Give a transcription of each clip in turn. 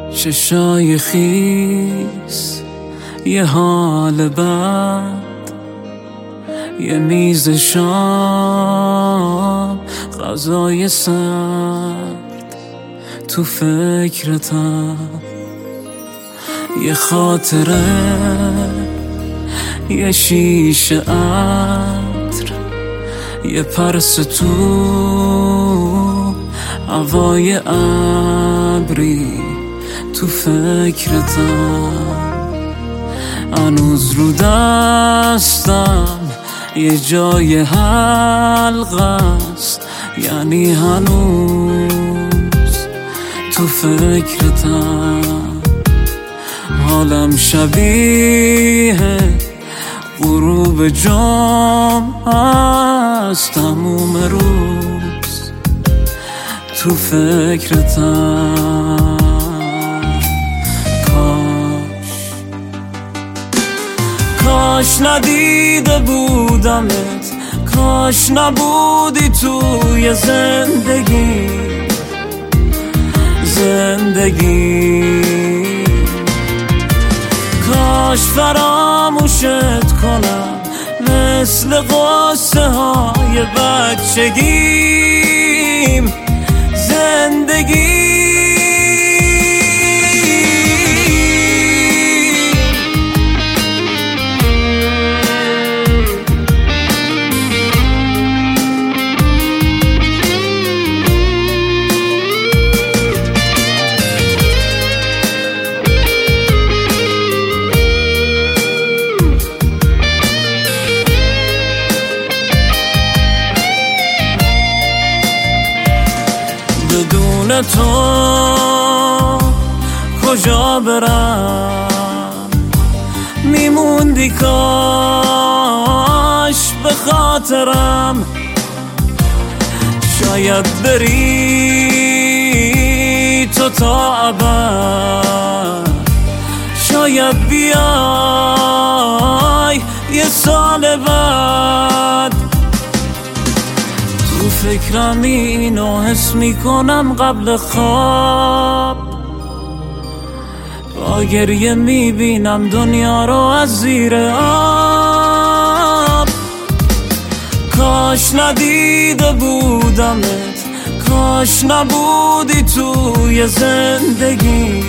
چشای خیس، یه حال بد، یه میز شام، غذای سرد، تو فکرتم یه خاطره، یه شیشه عطر، یه پرس تو هوای ابری، تو فکرتم هنوز رو دستم یه جای حلقه است، یعنی هنوز تو فکرتم. حالم شبیه غروب جمعه است، تموم روز تو فکرتم. کاش ندیده بودمت، کاش نبودی توی زندگی، کاش فراموشت کنم مثل قصه های بچگیم. زندگی بدون تو کجا برم؟ میموندی کاش به خاطرم، شاید بری تو تا ابد، شاید بیای یه سال بعد. تو فکرم اینو حس میکنم قبل خواب، با گریه میبینم دنیا رو از زیر آب. کاش ندیده بودمت، کاش نبودی توی زندگی،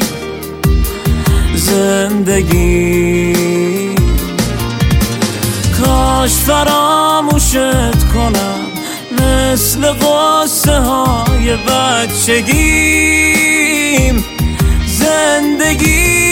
کاش فراموشت کنم مثل قصه های بچگیم. زندگی